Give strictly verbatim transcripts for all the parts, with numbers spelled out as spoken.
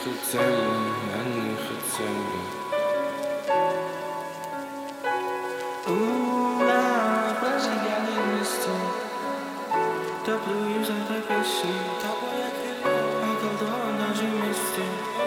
хотели, они хотели. Ура, прожигали вместе. Топлю из этой песни. Тобой я крылья, околдован даже вместе.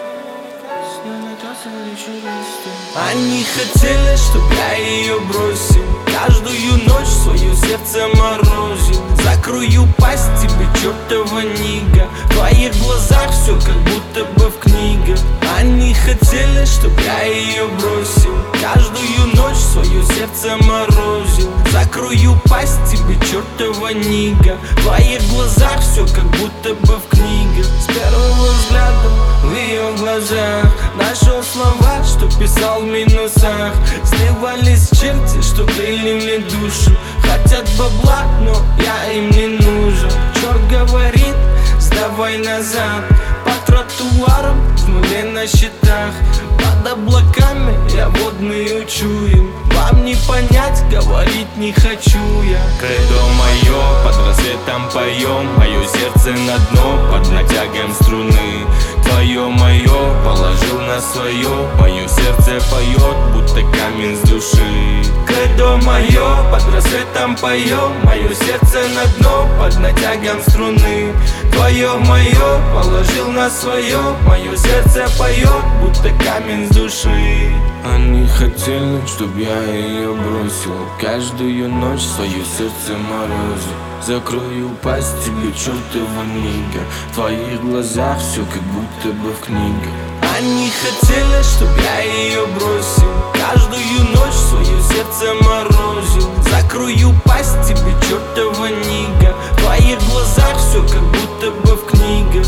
Они хотели, чтоб я ее бросил, каждую ночь свое сердце морозил. Закрою пасть тебе, чертова нига. В твоих глазах все как будто бы в книгах. Они хотели, чтоб я ее бросил, каждую ночь свое сердце морозил. Закрою пасть тебе, чертова нига. В твоих глазах все как будто бы в книгах. С первого взгляда в ее глазах нашел слова, что писал в минусах. Сливались черти, что грели мне душу. Хотят бабла, но я им не нужен. Черт говорит, сдавай назад. По тротуарам в нуле на счетах. Под облаками я водный учую. Вам не понять, говорить не хочу я. Кредо мое, под рассветом поем. Мое сердце на дно, под натягом струны. Твое мое, положил на свое. Мое сердце поет, будто камень с души. Кредо мое, под рассветом поем. Мое сердце на дно, под натягом струны. Твое мое, положил на свое. Мое сердце поет, будто камень с души. Они хотели, чтоб я ее бросил, каждую ночь свое сердце морозил. Закрою пасть тебе, чертова нига. В твоих глазах все как будто бы в книгах. Они хотели, чтоб я ее бросил, каждую ночь свое сердце морозил. Закрою пасть тебе, чертова нига. В твоих глазах все как будто бы в книгах.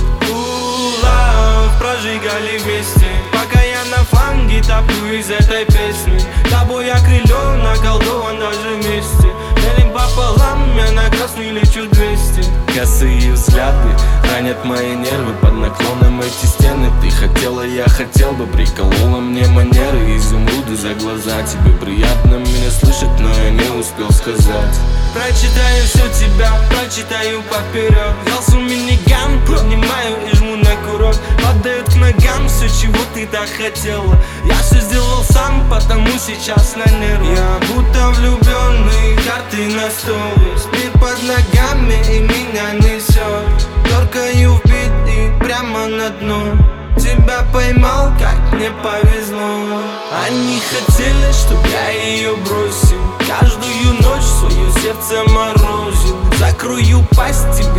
Ура, прожигали вместе. Пока я на фланге топлю из этой песни. Тобой я крылен, околдован даже вместе. Делим пополам, я на красный лечу двести. Косые взгляды ранят мои нервы. Под наклоном эти стены. Ты хотела, я хотел бы. Приколола мне манеры, изумруды за глаза. Тебе приятно меня слышать, но я не успел сказать. Прочитаю все тебя, прочитаю поперек. Взял свой миниган, поднимаю и жму на курок. Падают к ногам все, чего ты так хотела. Я все сделал сам, потому сейчас на нервах. Я будто влюбленный, карты на столе. Спит под ногами и меня несет. Торкаю в бит и прямо на дно. Тебя поймал, как мне повезло. Они хотели, чтоб я ее бросил, каждую ночь свое сердце морозил. Закрою пасть тебе,